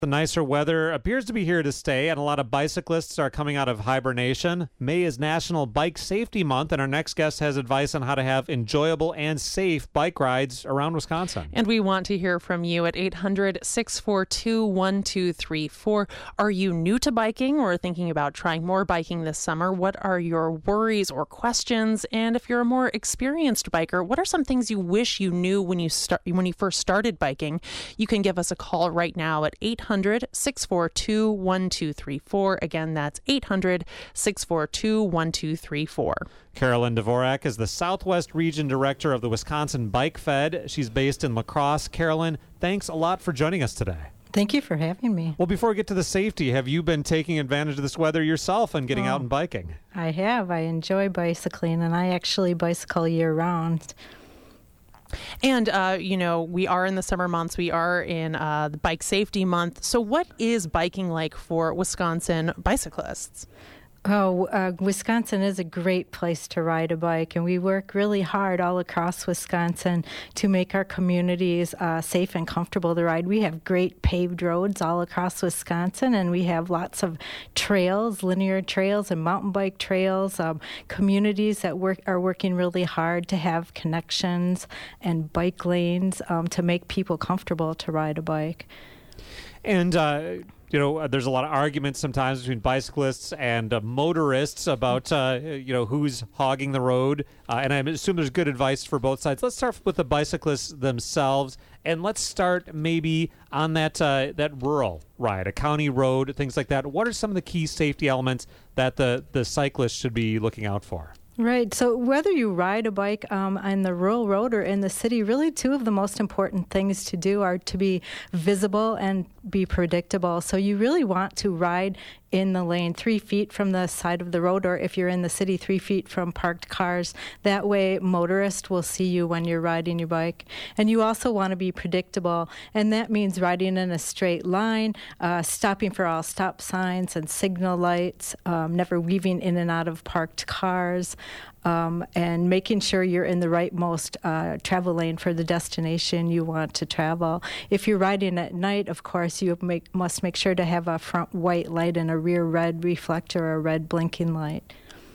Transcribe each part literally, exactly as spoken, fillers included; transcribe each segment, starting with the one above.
The nicer weather appears to be here to stay, and a lot of bicyclists are coming out of hibernation. May is National Bike Safety Month, and our next guest has advice on how to have enjoyable and safe bike rides around Wisconsin. And we want to hear from you at eight hundred, six four two, one two three four. Are you new to biking or thinking about trying more biking this summer? What are your worries or questions? And if you're a more experienced biker, what are some things you wish you knew when you start when you first started biking? You can give us a call right now at eight hundred, six four two, one two three four. Again, that's eight hundred, six four two, one two three four. Carolyn Dvorak is the Southwest Region Director of the Wisconsin Bike Fed. She's based in La Crosse. Carolyn, thanks a lot for joining us today. Thank you for having me. Well, before we get to the safety, have you been taking advantage of this weather yourself and getting oh, out and biking? I have. I enjoy bicycling, and I actually bicycle year-round. And, uh, you know, we are in the summer months. We are in uh, the Bike Safety Month. So what is biking like for Wisconsin bicyclists? Oh, uh, Wisconsin is a great place to ride a bike, and we work really hard all across Wisconsin to make our communities uh, safe and comfortable to ride. We have great paved roads all across Wisconsin, and we have lots of trails, linear trails and mountain bike trails, um, communities that work are working really hard to have connections and bike lanes um, to make people comfortable to ride a bike. And, uh, you know, uh, there's a lot of arguments sometimes between bicyclists and uh, motorists about, uh, you know, who's hogging the road. Uh, and I assume there's good advice for both sides. Let's start with the bicyclists themselves. And let's start maybe on that uh, that rural ride, a county road, things like that. What are some of the key safety elements that the, the cyclist should be looking out for? Right. So whether you ride a bike um, on the rural road or in the city, really two of the most important things to do are to be visible and be predictable. So you really want to ride in the lane three feet from the side of the road, or if you're in the city, three feet from parked cars. That way motorists will see you when you're riding your bike. And you also want to be predictable, and that means riding in a straight line, uh, stopping for all stop signs and signal lights, um, never weaving in and out of parked cars, Um, and making sure you're in the rightmost uh, travel lane for the destination you want to travel. If you're riding at night, of course, you make, must make sure to have a front white light and a rear red reflector or a red blinking light.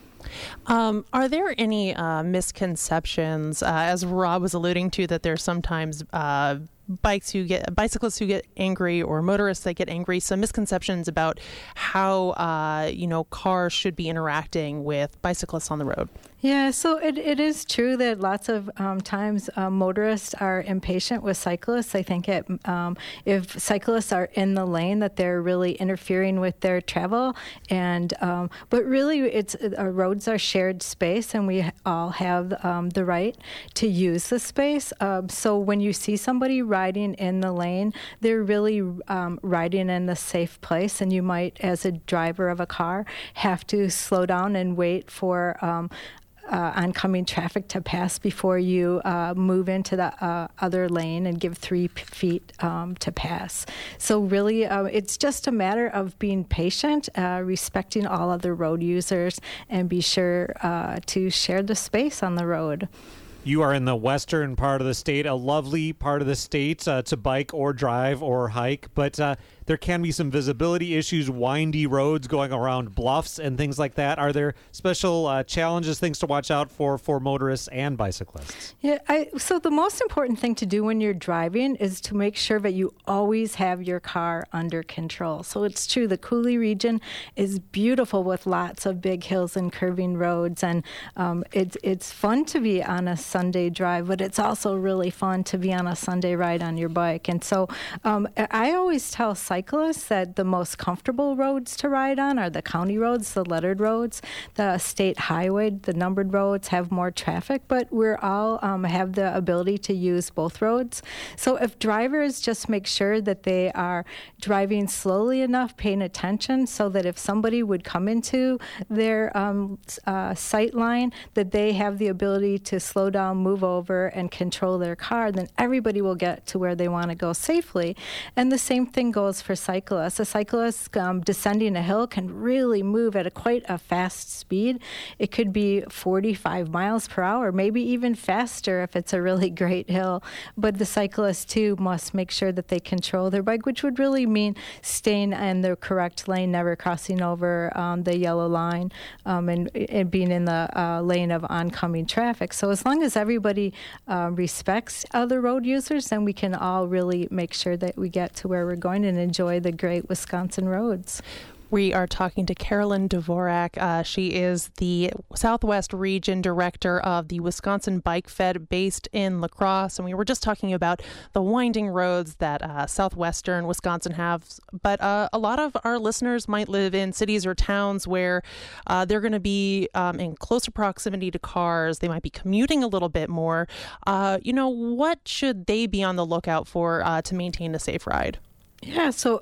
Um, are there any uh, misconceptions, uh, as Rob was alluding to, that there's sometimes uh, bikes who get bicyclists who get angry or motorists that get angry? Some misconceptions about how uh, you know cars should be interacting with bicyclists on the road. Yeah, so it, it is true that lots of um, times uh, motorists are impatient with cyclists. I think it, um, if cyclists are in the lane, that they're really interfering with their travel. And um, but really, it's our roads are shared space, and we all have um, the right to use the space. Um, so when you see somebody riding in the lane, they're really um, riding in the safe place, and you might, as a driver of a car, have to slow down and wait for um, Uh, oncoming traffic to pass before you uh, move into the uh, other lane and give three p- feet um, to pass. So really, uh, it's just a matter of being patient, uh, respecting all other road users, and be sure uh, to share the space on the road. You are in the western part of the state, a lovely part of the state uh, to bike or drive or hike, but uh, there can be some visibility issues, windy roads going around bluffs and things like that. Are there special uh, challenges, things to watch out for for motorists and bicyclists? Yeah, I, so the most important thing to do when you're driving is to make sure that you always have your car under control. So it's true, the Coulee region is beautiful with lots of big hills and curving roads, and um, it's it's fun to be on a Sunday drive, but it's also really fun to be on a Sunday ride on your bike. And so um, I always tell cyclists that the most comfortable roads to ride on are the county roads, the lettered roads. The state highway, the numbered roads, have more traffic, but we're all um, have the ability to use both roads. So if drivers just make sure that they are driving slowly enough, paying attention, so that if somebody would come into their um, uh, sight line, that they have the ability to slow down, move over, and control their car, then everybody will get to where they want to go safely. And the same thing goes for cyclists. A cyclist um, descending a hill can really move at a quite a fast speed. It could be forty-five miles per hour, maybe even faster if it's a really great hill. But the cyclist, too, must make sure that they control their bike, which would really mean staying in the correct lane, never crossing over um, the yellow line, um, and, and being in the uh, lane of oncoming traffic. So as long as everybody uh, respects other road users, then we can all really make sure that we get to where we're going and enjoy the great Wisconsin roads. We are talking to Carolyn Dvorak. Uh, she is the Southwest Region Director of the Wisconsin Bike Fed based in La Crosse. And we were just talking about the winding roads that uh, southwestern Wisconsin has. But uh, a lot of our listeners might live in cities or towns where uh, they're going to be um, in closer proximity to cars. They might be commuting a little bit more. Uh, you know, what should they be on the lookout for uh, to maintain a safe ride? Yeah, so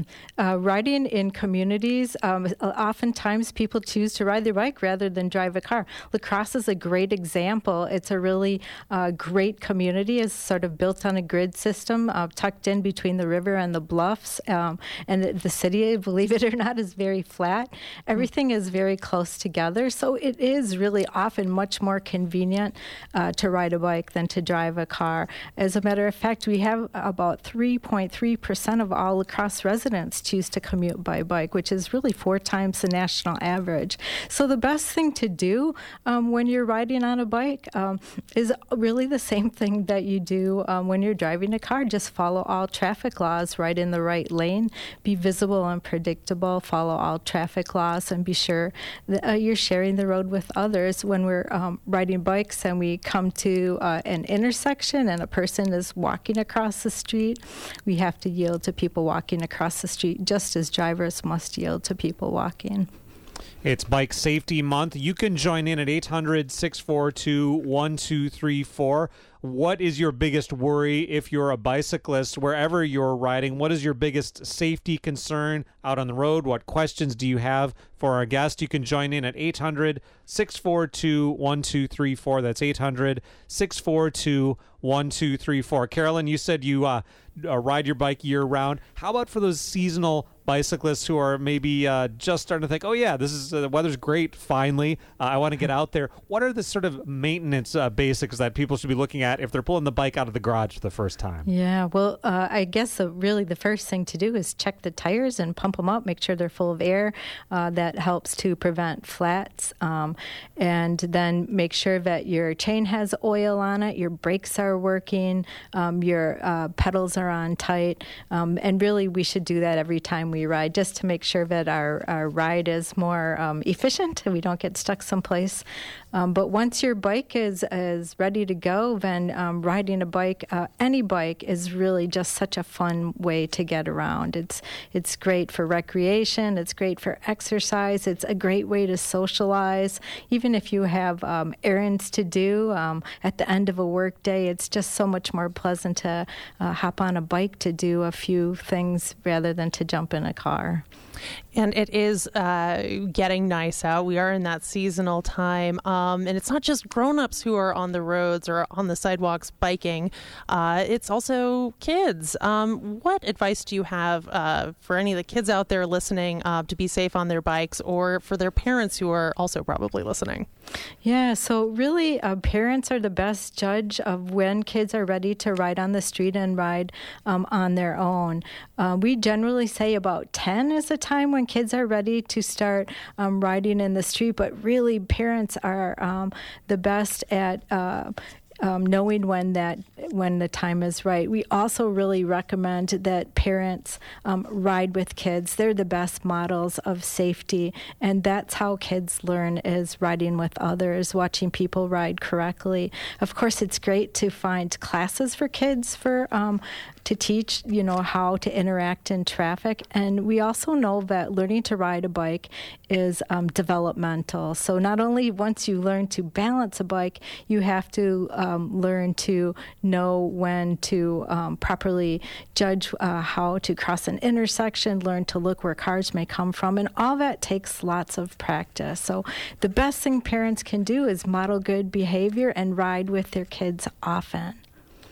uh, riding in communities, um, oftentimes people choose to ride their bike rather than drive a car. La Crosse is a great example. It's a really uh, great community. It's sort of built on a grid system, uh, tucked in between the river and the bluffs. Um, and the, the city, believe it or not, is very flat. Everything is very close together. So it is really often much more convenient uh, to ride a bike than to drive a car. As a matter of fact, we have about three point three percent of all La Crosse residents choose to commute by bike, which is really four times the national average. So the best thing to do um, when you're riding on a bike um, is really the same thing that you do um, when you're driving a car. Just follow all traffic laws, ride in the right lane, be visible and predictable, follow all traffic laws, and be sure that uh, you're sharing the road with others. When we're um, riding bikes and we come to uh, an intersection and a person is walking across the street, we have to yield to people walking across the street, just as drivers must yield to people walking. It's Bike Safety Month. You can join in at eight hundred, six four two, one two three four. What is your biggest worry if you're a bicyclist, wherever you're riding? What is your biggest safety concern out on the road? What questions do you have for our guest? You can join in at eight hundred, six four two, one two three four. That's eight hundred, six four two, one two three four. Carolyn, you said you uh, uh, ride your bike year-round. How about for those seasonal bicyclists who are maybe uh, just starting to think, oh, yeah, this is uh, the weather's great, finally. Uh, I want to get out there. What are the sort of maintenance uh, basics that people should be looking at if they're pulling the bike out of the garage for the first time? Yeah, well, uh, I guess the, really the first thing to do is check the tires and pump them up, make sure they're full of air. Uh, that helps to prevent flats. Um, and then make sure that your chain has oil on it, your brakes are working, um, your uh, pedals are on tight. Um, and really, we should do that every time we ride, just to make sure that our, our ride is more um, efficient and we don't get stuck someplace. Um, but once your bike is, is ready to go, then um, riding a bike, uh, any bike, is really just such a fun way to get around. It's it's great for recreation. It's great for exercise. It's a great way to socialize. Even if you have um, errands to do um, at the end of a work day, it's just so much more pleasant to uh, hop on a bike to do a few things rather than to jump in a car. And it is uh, getting nice out. We are in that seasonal time. Um, and it's not just grown-ups who are on the roads or on the sidewalks biking. Uh, it's also kids. Um, what advice do you have uh, for any of the kids out there listening uh, to be safe on their bikes, or for their parents who are also probably listening? Yeah, so really uh, parents are the best judge of when kids are ready to ride on the street and ride um, on their own. Uh, we generally say about ten is the time when kids are ready to start um, riding in the street, but really parents are um, the best at uh, Um, knowing when that when the time is right. We also really recommend that parents um, ride with kids. They're the best models of safety, and that's how kids learn, is riding with others, watching people ride correctly. Of course, it's great to find classes for kids for um, to teach, you know, how to interact in traffic. And we also know that learning to ride a bike is um, developmental. So not only once you learn to balance a bike, you have to um, learn to know when to um, properly judge uh, how to cross an intersection, learn to look where cars may come from, and all that takes lots of practice. So the best thing parents can do is model good behavior and ride with their kids often.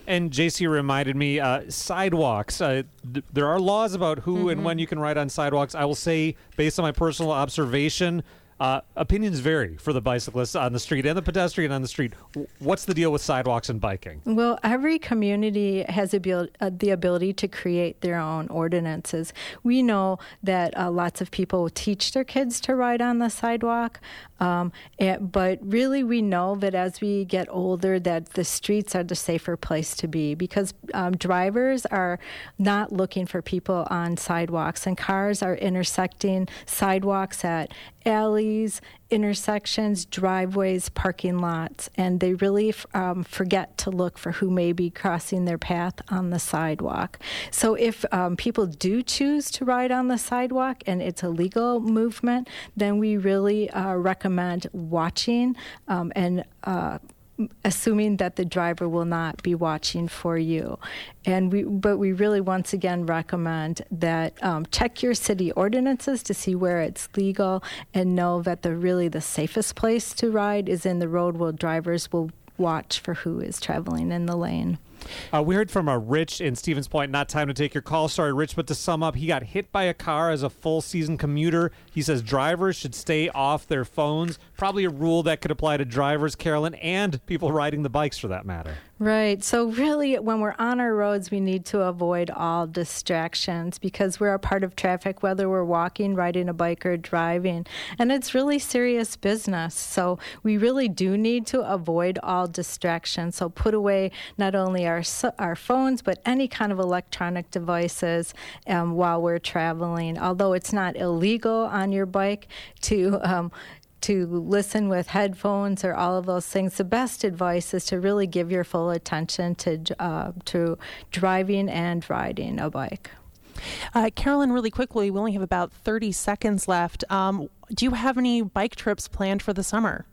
And J C reminded me, uh, sidewalks. Uh, th- there are laws about who mm-hmm. and when you can ride on sidewalks. I will say, based on my personal observation, Uh, opinions vary for the bicyclists on the street and the pedestrian on the street. What's the deal with sidewalks and biking? Well, every community has abil- uh, the ability to create their own ordinances. We know that uh, lots of people teach their kids to ride on the sidewalk, um, and, but really we know that as we get older that the streets are the safer place to be because um, drivers are not looking for people on sidewalks and cars are intersecting sidewalks at alleys, intersections, driveways, parking lots, and they really um, forget to look for who may be crossing their path on the sidewalk. So if um, people do choose to ride on the sidewalk and it's a legal movement, then we really uh, recommend watching um, and uh, assuming that the driver will not be watching for you. And we, but we really once again recommend that um, check your city ordinances to see where it's legal and know that the really the safest place to ride is in the road where drivers will watch for who is traveling in the lane. Uh, we heard from a Rich in Stevens Point. Not time to take your call. Sorry, Rich, but to sum up, he got hit by a car as a full-season commuter. He says drivers should stay off their phones. Probably a rule that could apply to drivers, Carolyn, and people riding the bikes for that matter. Right. So really, when we're on our roads, we need to avoid all distractions because we're a part of traffic, whether we're walking, riding a bike, or driving. And it's really serious business. So we really do need to avoid all distractions. So put away not only our our phones, but any kind of electronic devices um, while we're traveling. Although it's not illegal on your bike to um, to listen with headphones or all of those things, the best advice is to really give your full attention to uh, to driving and riding a bike. Uh, Carolyn, really quickly, we only have about thirty seconds left. Um, do you have any bike trips planned for the summer?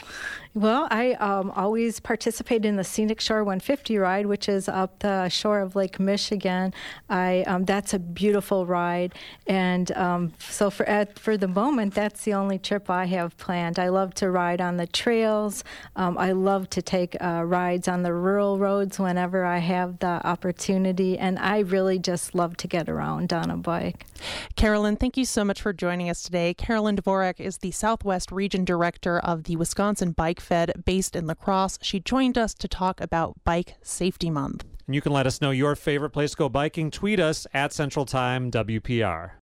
Well, I um, always participate in the Scenic Shore one fifty ride, which is up the shore of Lake Michigan. I um, that's a beautiful ride, and um, so for at, for the moment, that's the only trip I have planned. I love to ride on the trails. Um, I love to take uh, rides on the rural roads whenever I have the opportunity, and I really just love to get around on a bike. Carolyn, thank you so much for joining us today. Carolyn Dvorak is the Southwest Region Director of the Wisconsin Bike Fed based in La Crosse. She joined us to talk about Bike Safety Month. And you can let us know your favorite place to go biking. Tweet us at Central Time W P R.